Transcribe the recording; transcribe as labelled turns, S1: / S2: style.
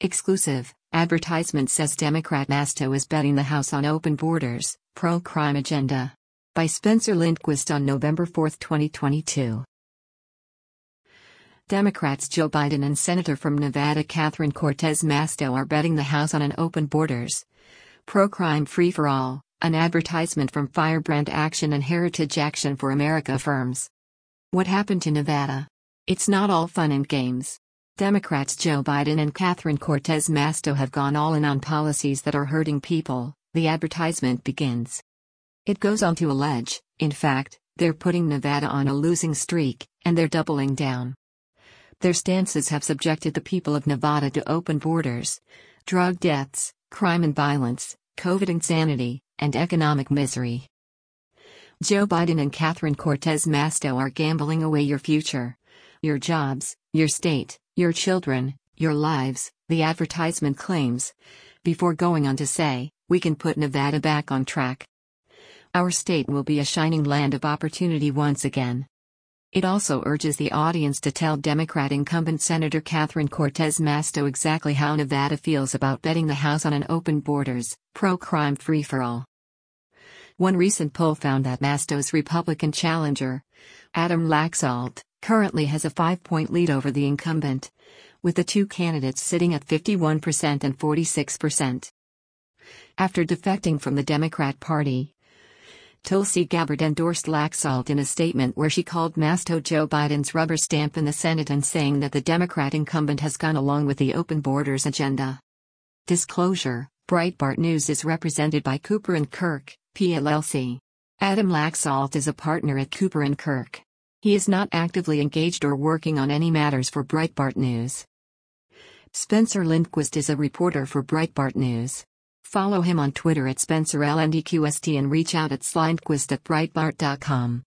S1: Exclusive, advertisement says Democrat Masto is betting the House on open borders, pro-crime agenda. By Spencer Lindquist on November 4, 2022. Democrats Joe Biden and Senator from Nevada Catherine Cortez Masto are betting the House on an open borders, pro-crime free-for-all, an advertisement from Firebrand Action and Heritage Action for America firms. What happened to Nevada? It's not all fun and games. Democrats Joe Biden and Catherine Cortez Masto have gone all in on policies that are hurting people, the advertisement begins. It goes on to allege, in fact, they're putting Nevada on a losing streak, and they're doubling down. Their stances have subjected the people of Nevada to open borders, drug deaths, crime and violence, COVID insanity, and economic misery. Joe Biden and Catherine Cortez Masto are gambling away your future, your jobs, your state, your children, your lives, the advertisement claims, before going on to say, we can put Nevada back on track. Our state will be a shining land of opportunity once again. It also urges the audience to tell Democrat incumbent Senator Catherine Cortez Masto exactly how Nevada feels about betting the House on an open borders, pro-crime free-for-all. One recent poll found that Masto's Republican challenger, Adam Laxalt, currently has a 5-point lead over the incumbent, with the two candidates sitting at 51% and 46%. After defecting from the Democrat Party, Tulsi Gabbard endorsed Laxalt in a statement where she called Masto Joe Biden's rubber stamp in the Senate and saying that the Democrat incumbent has gone along with the open borders agenda. Disclosure: Breitbart News is represented by Cooper & Kirk, PLLC. Adam Laxalt is a partner at Cooper & Kirk. He is not actively engaged or working on any matters for Breitbart News. Spencer Lindquist is a reporter for Breitbart News. Follow him on Twitter at SpencerLNDQST and reach out at slindquist@breitbart.com.